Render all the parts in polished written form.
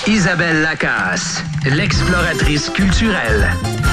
Isabelle Lacasse, l'exploratrice culturelle.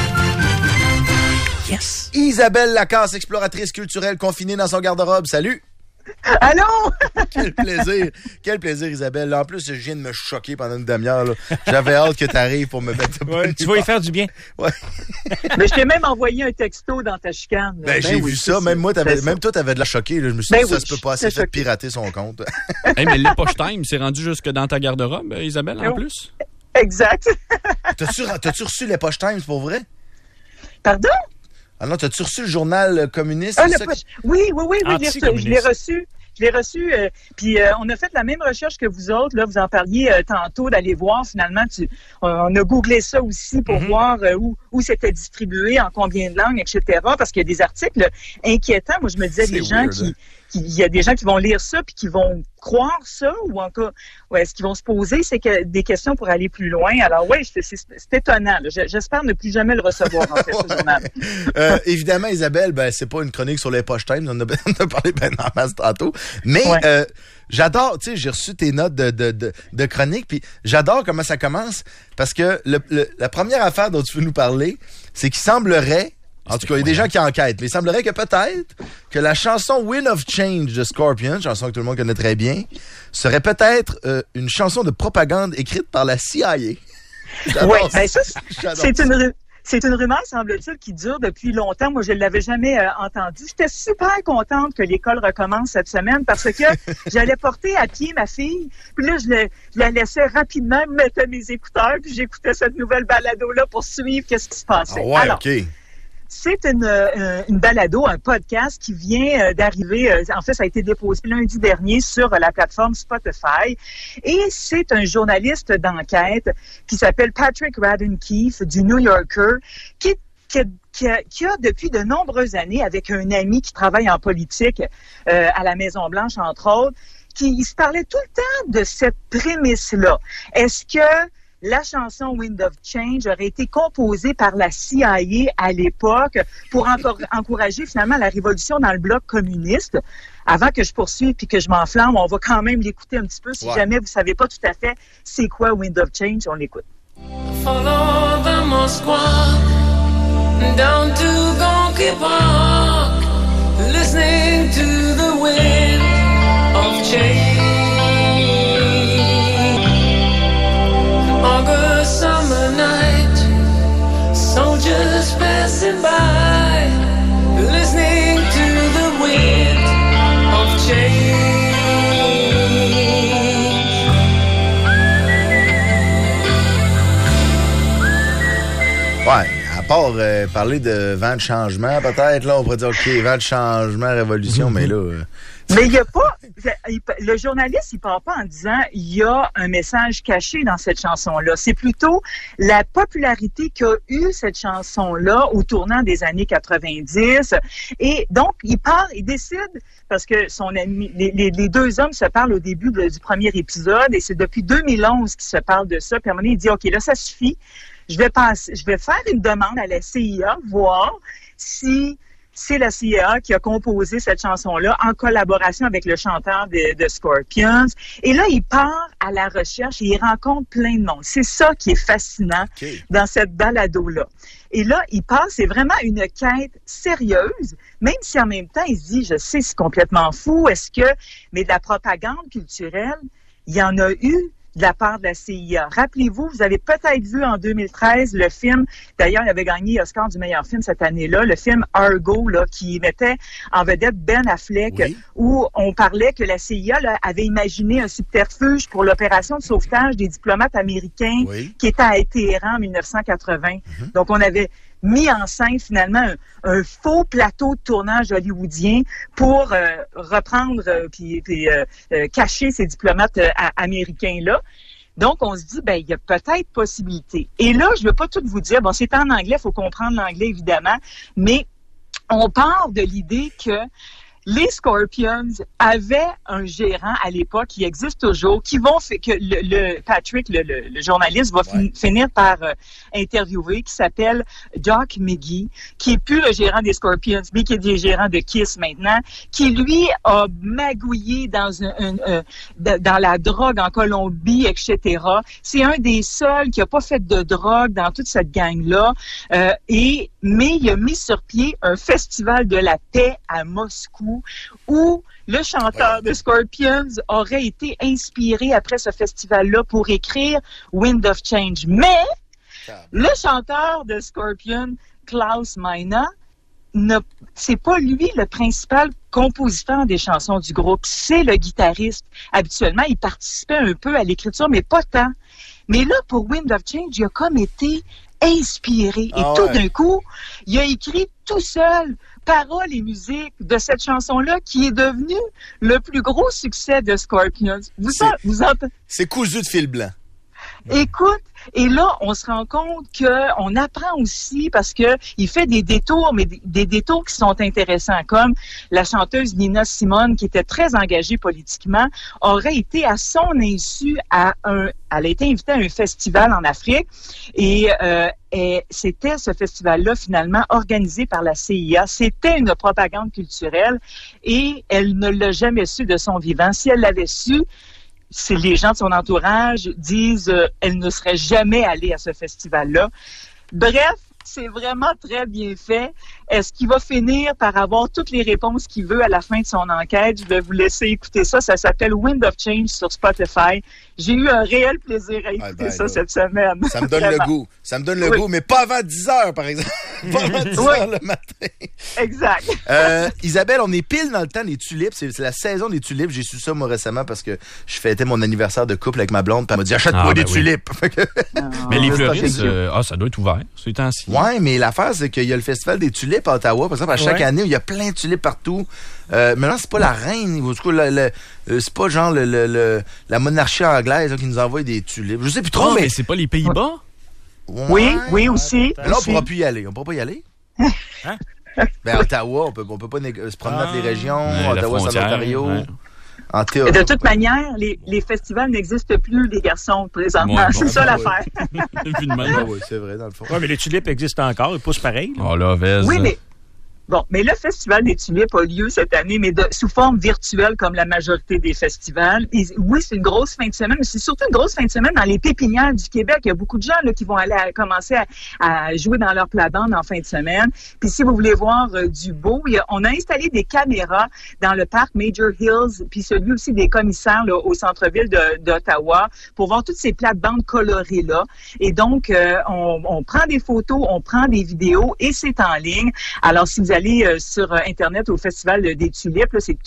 Yes! Isabelle Lacasse, exploratrice culturelle, confinée dans son garde-robe. Salut! Allô? Quel plaisir! Quel plaisir, Isabelle. En plus, je viens de me choquer pendant une demi-heure. Là. J'avais hâte que tu arrives pour me mettre... Ouais, tu vas y faire du bien. Ouais. Mais je t'ai même envoyé un texto dans ta chicane. Ben, j'ai vu ça. Même moi, même toi, t'avais de la choquée. Là. Je me suis dit, ça se peut pas assez fait pirater son compte. Hey, mais l'Epoche Time, c'est rendu jusque dans ta garde-robe, Isabelle, en plus? Exact. T'as-tu reçu l'Epoche Times pour vrai? Pardon? Ah non, t'as-tu reçu le journal communiste? Oui, je l'ai reçu. Je l'ai reçu, puis on a fait la même recherche que vous autres. Là, vous en parliez tantôt d'aller voir. Finalement, on a googlé ça aussi pour voir où c'était distribué, en combien de langues, etc. Parce qu'il y a des articles inquiétants. Moi, je me disais, il y a des gens qui vont lire ça puis qui vont croire ça, ou en cas, est-ce qu'ils vont se poser des questions pour aller plus loin. Alors oui, c'est étonnant. Là. J'espère ne plus jamais le recevoir, en fait, ce journal. Évidemment, Isabelle, c'est pas une chronique sur les Poche Times, on a parlé en masse tantôt, mais j'adore, tu sais, j'ai reçu tes notes de chronique, puis j'adore comment ça commence, parce que la première affaire dont tu veux nous parler, c'est qu'il semblerait, en tout cas, il y a des gens qui enquêtent, mais il semblerait que peut-être que la chanson Wind of Change de Scorpions, chanson que tout le monde connaît très bien, serait peut-être une chanson de propagande écrite par la CIA. Oui, ben ça, c'est une rumeur, semble-t-il, qui dure depuis longtemps. Moi, je ne l'avais jamais entendue. J'étais super contente que l'école recommence cette semaine parce que j'allais porter à pied ma fille. Puis là, je la laissais rapidement, mettre mes écouteurs, puis j'écoutais cette nouvelle balado-là pour suivre qu'est-ce qui se passait. Ah ouais, alors, OK. C'est une balado, un podcast qui vient d'arriver. En fait, ça a été déposé lundi dernier sur la plateforme Spotify. Et c'est un journaliste d'enquête qui s'appelle Patrick Radden Keefe du New Yorker qui a depuis de nombreuses années, avec un ami qui travaille en politique à la Maison-Blanche, entre autres, qui se parlait tout le temps de cette prémisse-là. Est-ce que la chanson Wind of Change aurait été composée par la CIA à l'époque pour encourager finalement la révolution dans le bloc communiste? Avant que je poursuive puis que je m'enflamme, on va quand même l'écouter un petit peu. Si jamais vous savez pas tout à fait c'est quoi Wind of Change, on l'écoute. Follow the Moskwa down to Gonky Park, listening to the wind of change. August summer night, soldiers passing by, listening to the wind of change. Ouais, à part parler de vent de changement, peut-être, là, on pourrait dire, OK, vent de changement, révolution, mais là... Mais il n'y a pas... Le journaliste, il part pas en disant il y a un message caché dans cette chanson-là. C'est plutôt la popularité qu'a eu cette chanson-là au tournant des années 90. Et donc, il décide, parce que son ami, les deux hommes se parlent au début du premier épisode, et c'est depuis 2011 qu'ils se parlent de ça. Puis à un moment donné, il dit, OK, là, ça suffit. Je vais faire une demande à la CIA, voir si c'est la CIA qui a composé cette chanson-là en collaboration avec le chanteur de Scorpions. Et là, il part à la recherche et il rencontre plein de monde. C'est ça qui est fascinant dans cette balado-là. Et là, il part, c'est vraiment une quête sérieuse, même si en même temps, il se dit, je sais, c'est complètement fou, mais de la propagande culturelle, il y en a eu de la part de la CIA. Rappelez-vous, vous avez peut-être vu en 2013 le film, d'ailleurs, il avait gagné Oscar du meilleur film cette année-là, le film Argo, là, qui mettait en vedette Ben Affleck, où on parlait que la CIA là, avait imaginé un subterfuge pour l'opération de sauvetage des diplomates américains qui étaient à Téhéran en 1980. Donc, on avait mis en scène finalement un faux plateau de tournage hollywoodien pour reprendre puis cacher ces diplomates américains-là. Donc, on se dit, il y a peut-être possibilité. Et là, je ne veux pas tout vous dire. Bon, c'est en anglais, il faut comprendre l'anglais, évidemment, mais on part de l'idée que les Scorpions avaient un gérant à l'époque qui existe toujours, que Patrick, le journaliste, va finir par interviewer, qui s'appelle Doc McGee, qui est plus le gérant des Scorpions, mais qui est le gérant de Kiss maintenant, qui lui a magouillé dans la drogue en Colombie, etc. C'est un des seuls qui a pas fait de drogue dans toute cette gang-là, mais il a mis sur pied un festival de la paix à Moscou où le chanteur de Scorpions aurait été inspiré après ce festival-là pour écrire Wind of Change. Mais le chanteur de Scorpions, Klaus Meine, c'est pas lui le principal compositeur des chansons du groupe, c'est le guitariste. Habituellement, il participait un peu à l'écriture, mais pas tant. Mais là, pour Wind of Change, il a comme été inspiré. Et tout d'un coup, il a écrit tout seul paroles et musique de cette chanson-là qui est devenue le plus gros succès de Scorpions. C'est cousu de fil blanc. Écoute, et là, on se rend compte qu'on apprend aussi parce que il fait des détours, mais des détours qui sont intéressants, comme la chanteuse Nina Simone, qui était très engagée politiquement, aurait été à son insu elle a été invitée à un festival en Afrique et c'était ce festival-là finalement organisé par la CIA. C'était une propagande culturelle et elle ne l'a jamais su de son vivant. Si elle l'avait su, c'est les gens de son entourage disent elle ne serait jamais allée à ce festival-là. Bref, c'est vraiment très bien fait. Est-ce qu'il va finir par avoir toutes les réponses qu'il veut à la fin de son enquête? Je vais vous laisser écouter ça. Ça s'appelle Wind of Change sur Spotify. J'ai eu un réel plaisir à écouter ça cette semaine. Ça me donne le goût. Ça me donne le goût, mais pas avant 10 heures, par exemple. Pas avant 10 heures le matin. Exact. Isabelle, on est pile dans le temps des tulipes. C'est la saison des tulipes. J'ai su ça, moi, récemment, parce que je fêtais mon anniversaire de couple avec ma blonde. Puis elle m'a dit, achète-moi des tulipes. Mais les fleuristes, ça doit être ouvert, ce temps-ci. Ouais, mais l'affaire, c'est qu'il y a le festival des tulipes à Ottawa. Par exemple, à chaque année, il y a plein de tulipes partout. Maintenant, c'est pas la reine. C'est pas genre la monarchie anglaise qui nous envoie des tulipes. Je sais plus trop, mais c'est pas les Pays-Bas? Ouais, oui, aussi. Là, on pourra plus y aller. On pourra pas y aller? Hein? Ben, Ottawa, on peut pas se promener entre les régions. Ottawa, c'est en Ontario. Ouais. De toute manière, les festivals n'existent plus, les garçons, présentement. C'est ça l'affaire. Oui, c'est vrai, dans le fond. Oui, mais les tulipes existent encore, ils poussent pareil. Oh là, oui, mais... Bon, mais le Festival des tulipes a lieu cette année, mais sous forme virtuelle comme la majorité des festivals. Et oui, c'est une grosse fin de semaine, mais c'est surtout une grosse fin de semaine dans les pépinières du Québec. Il y a beaucoup de gens là, qui vont aller commencer à jouer dans leur plate-bande en fin de semaine. Puis si vous voulez voir du beau, on a installé des caméras dans le parc Major Hills, puis celui aussi des commissaires là, au centre-ville d'Ottawa pour voir toutes ces plates-bandes colorées-là. Et donc, on prend des photos, on prend des vidéos et c'est en ligne. Alors, si vous allez sur Internet au Festival des Tulipes, là, c'est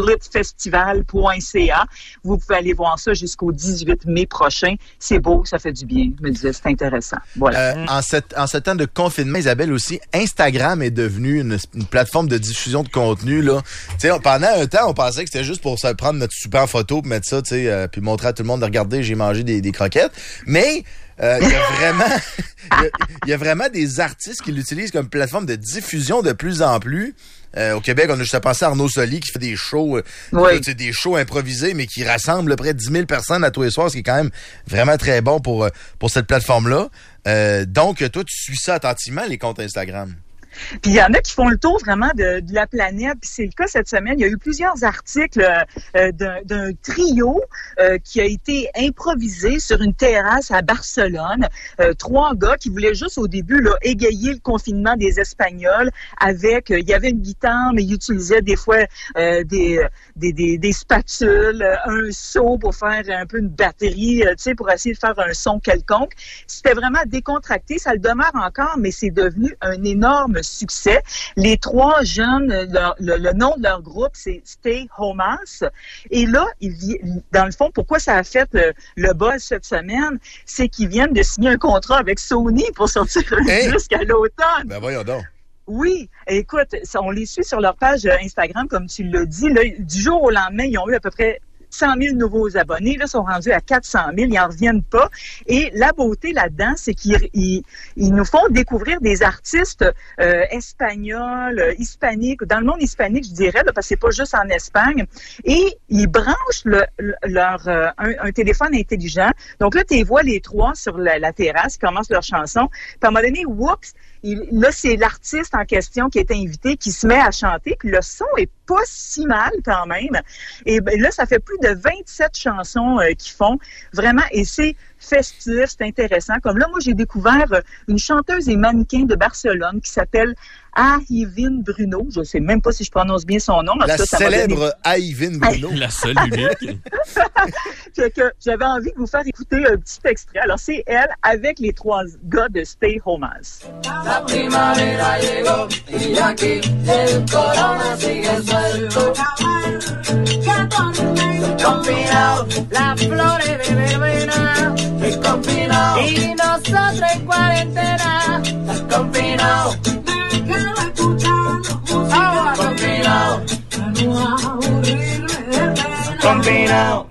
tulipfestival.ca. Vous pouvez aller voir ça jusqu'au 18 mai prochain. C'est beau, ça fait du bien. Je me disais, c'est intéressant. Voilà. En ce temps de confinement, Isabelle, aussi, Instagram est devenu une plateforme de diffusion de contenu. Là. Pendant un temps, on pensait que c'était juste pour se prendre notre super photo et mettre ça, puis montrer à tout le monde de regarder, j'ai mangé des croquettes. Mais il y a vraiment des artistes qui l'utilisent comme plateforme de diffusion de plus en plus. Au Québec, on a juste à penser à Arnaud Soli qui fait des shows, des shows improvisés, mais qui rassemblent près de 10 000 personnes à tous les soirs, ce qui est quand même vraiment très bon pour cette plateforme-là. Donc, toi, tu suis ça attentivement, les comptes Instagram. Puis il y en a qui font le tour vraiment de la planète. Puis c'est le cas cette semaine. Il y a eu plusieurs articles d'un trio qui a été improvisé sur une terrasse à Barcelone. 3 gars qui voulaient juste au début là, égayer le confinement des Espagnols avec... il y avait une guitare, mais ils utilisaient des fois des spatules, un seau pour faire un peu une batterie, pour essayer de faire un son quelconque. C'était vraiment décontracté. Ça le demeure encore, mais c'est devenu un énorme succès. Les 3 jeunes, le nom de leur groupe, c'est Stay Homas. Et là, dans le fond, pourquoi ça a fait le buzz cette semaine, c'est qu'ils viennent de signer un contrat avec Sony pour sortir un disque à l'automne. Ben voyons donc. Oui, écoute, on les suit sur leur page Instagram, comme tu l'as dit. Là, du jour au lendemain, ils ont eu à peu près 100 000 nouveaux abonnés. Là, ils sont rendus à 400 000. Ils n'en reviennent pas. Et la beauté là-dedans, c'est qu'ils nous font découvrir des artistes espagnols, hispaniques, dans le monde hispanique, je dirais, là, parce que c'est pas juste en Espagne. Et ils branchent un téléphone intelligent. Donc là, tu les vois les trois sur la terrasse, ils commencent leur chanson. Puis à un moment donné, oups, là, c'est l'artiste en question qui est invité qui se met à chanter. Puis le son est pas si mal quand même. Et ben, là, ça fait plus de 27 chansons qu'ils font. Vraiment, et c'est festif, c'est intéressant. Comme là, moi, j'ai découvert une chanteuse et mannequin de Barcelone qui s'appelle Aivin Bruno. Je ne sais même pas si je prononce bien son nom. La célèbre Aivin Bruno. La seule unique. J'avais envie de vous faire écouter un petit extrait. Alors, c'est elle avec les trois gars de Stay Homas. La primavera llegó y aquí el corona sigue suelto. Confinado, las flores de verbena, desconfinado. Y nosotros en cuarentena, confinado. Confinado. Confinado.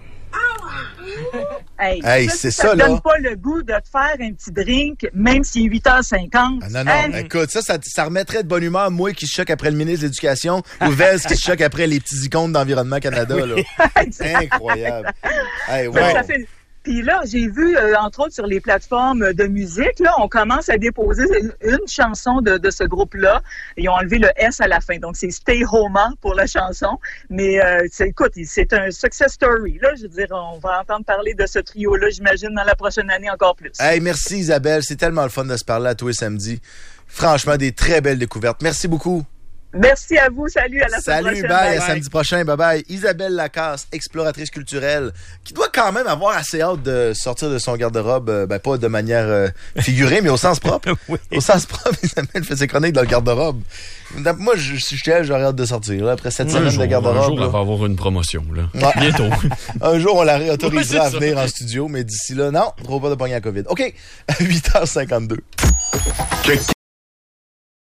Hey, c'est ça ça, là. Ça donne pas le goût de te faire un petit drink, même s'il est 8h50. Ah, non, écoute, ça remettrait de bonne humeur moi qui se choque après le ministre de l'Éducation ou Vels qui se choque après les petits icônes d'Environnement Canada. Là. Incroyable. Hey, wow. Puis là, j'ai vu, entre autres, sur les plateformes de musique, là, on commence à déposer une chanson de ce groupe-là. Ils ont enlevé le S à la fin. Donc, c'est Stay Homa pour la chanson. Mais, écoute, c'est un success story. Là, je veux dire, on va entendre parler de ce trio-là, j'imagine, dans la prochaine année encore plus. Hey, merci Isabelle. C'est tellement le fun de se parler à tous les samedis. Franchement, des très belles découvertes. Merci beaucoup. Merci à vous. Salut, à la semaine prochaine. Salut, bye, à samedi prochain. Bye-bye. Isabelle Lacasse, exploratrice culturelle, qui doit quand même avoir assez hâte de sortir de son garde-robe, pas de manière figurée, mais au sens propre. Oui. Au sens propre, Isabelle fait ses chroniques dans le garde-robe. Moi, si j'étais elle, j'aurais hâte de sortir. Là, après 7 semaines de garde-robe. Un jour, elle va avoir une promotion. Là. Ouais. Bientôt. Un jour, on la réautorisera à venir en studio, mais d'ici là, non, trop pas de pogner à COVID. OK, 8h52.